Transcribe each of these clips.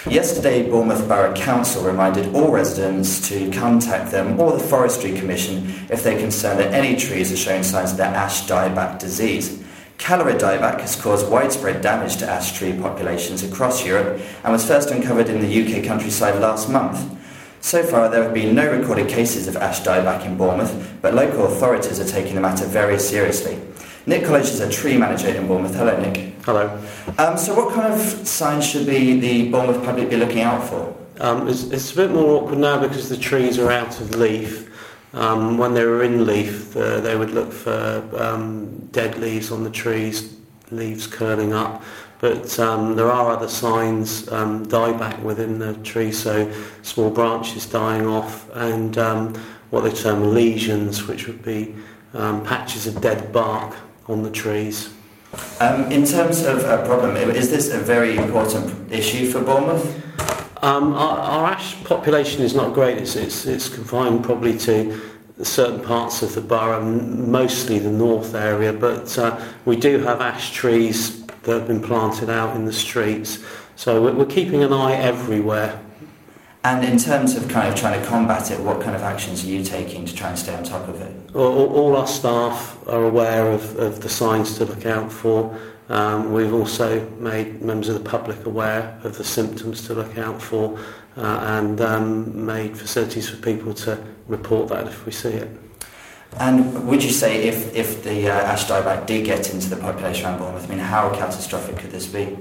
Yesterday, Bournemouth Borough Council reminded all residents to contact them or the Forestry Commission if they're concerned that any trees are showing signs of their ash dieback disease. Cholera dieback has caused widespread damage to ash tree populations across Europe and was first uncovered in the UK countryside last month. So far, there have been no recorded cases of ash dieback in Bournemouth, but local authorities are taking the matter very seriously. Nick College is a tree manager in Bournemouth. Hello, Nick. Hello. So what kind of signs should the Bournemouth public be looking out for? It's a bit more awkward now because the trees are out of leaf. When they were in leaf, they would look for dead leaves on the trees, leaves curling up. But there are other signs, dieback within the tree, so small branches dying off, and what they term lesions, which would be patches of dead bark on the trees. In terms of a problem, is this a very important issue for Bournemouth? Our ash population is not great. It's confined probably to certain parts of the borough, mostly the north area, but we do have ash trees that have been planted out in the streets, so we're keeping an eye everywhere. And in terms of kind of trying to combat it, what kind of actions are you taking to try and stay on top of it? All our staff are aware of the signs to look out for. We've also made members of the public aware of the symptoms to look out for, and made facilities for people to report that if we see it. And would you say if the ash dieback did get into the population around Bournemouth, I mean, how catastrophic could this be?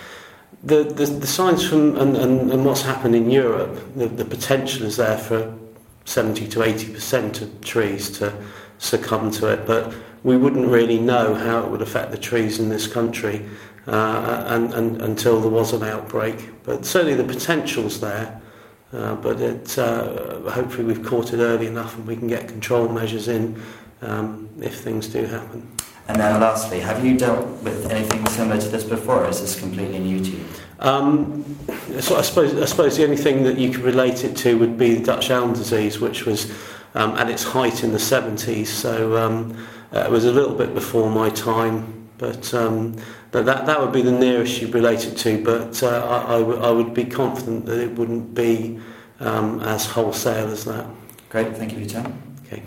The signs from and what's happened in Europe, the potential is there for 70 to 80% of trees to succumb to it, but we wouldn't really know how it would affect the trees in this country until there was an outbreak. But certainly the potential's there, but hopefully we've caught it early enough and we can get control measures in if things do happen. And then lastly, have you dealt with anything similar to this before, or is this completely new to you? So I suppose the only thing that you could relate it to would be the Dutch elm disease, which was at its height in the 70s, so it was a little bit before my time, but that would be the nearest you'd relate it to, but I would be confident that it wouldn't be as wholesale as that. Great, thank you for your time.